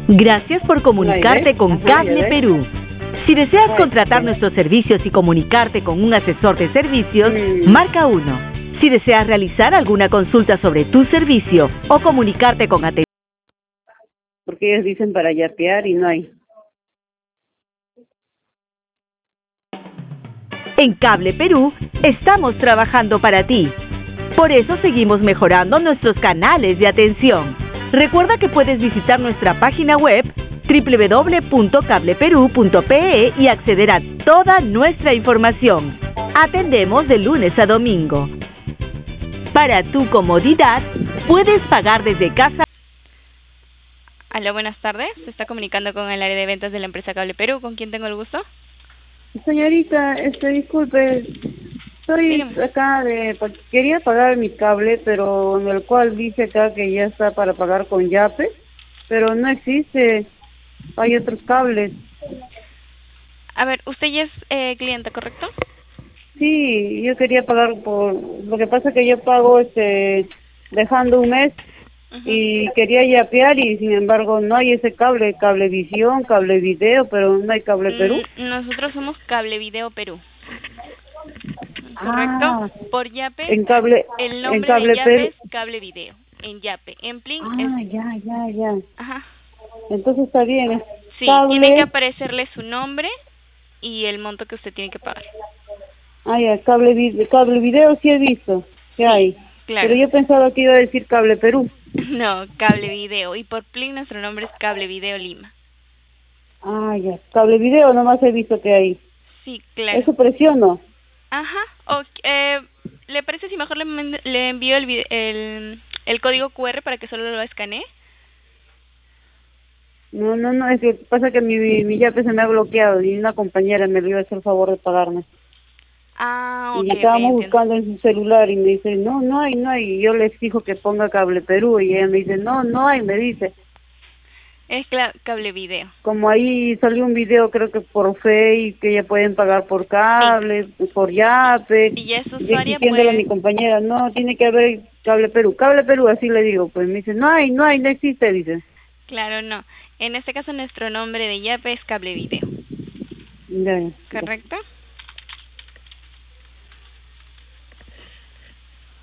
Gracias por comunicarte con Cable Perú. Si deseas contratar nuestros servicios y comunicarte con un asesor de servicios, marca 1. Si deseas realizar alguna consulta sobre tu servicio o comunicarte con atención. Porque ellos dicen para yapear y no hay. En Cable Perú estamos trabajando para ti. Por eso seguimos mejorando nuestros canales de atención. Recuerda que puedes visitar nuestra página web www.cableperu.pe y acceder a toda nuestra información. Atendemos de lunes a domingo. Para tu comodidad, puedes pagar desde casa. Aló, buenas tardes. Se está comunicando con el área de ventas de la empresa Cable Perú. ¿Con quién tengo el gusto? Señorita, disculpe, estoy acá quería pagar mi cable, pero en el cual dice acá que ya está para pagar con Yape, pero no existe, hay otros cables. A ver, usted ya es cliente, ¿correcto? Sí, yo quería pagar lo que pasa es que yo pago dejando un mes y quería yapear y sin embargo no hay ese cablevisión, cable video, pero no hay Cable Perú. Nosotros somos Cable Video Perú. ¿Correcto? Por Yape, el nombre de Yape Perú es Cable Video. En Yape, en Plin ya. Ajá. Entonces está bien. Sí, tiene que aparecerle su nombre y el monto que usted tiene que pagar. Ya, cable video sí he visto que hay. Claro. Pero yo pensaba que iba a decir Cable Perú. No, Cable Video. Y por Plin nuestro nombre es Cable Video Lima. Ya. Cable video nomás he visto que hay. Sí, claro. ¿Eso presiono? Ajá. ¿Le parece si mejor le envío el código QR para que solo lo escanee? No, es que pasa que mi Yape se me ha bloqueado y una compañera me dio el favor de pagarme. Ok. Y estábamos buscando en su celular y me dice, no hay. Y yo le exijo que ponga Cable Perú y ella me dice, no hay, me dice. Es Cable Video. Como ahí salió un video, creo que por Face, que ya pueden pagar por cable, por Yape. Y ya es usuaria, diciéndole a mi compañera, no, tiene que haber Cable Perú, así le digo. Pues me dice, no hay, no existe, dice. Claro, no. En este caso nuestro nombre de Yape es Cable Video. Ya. ¿Correcto?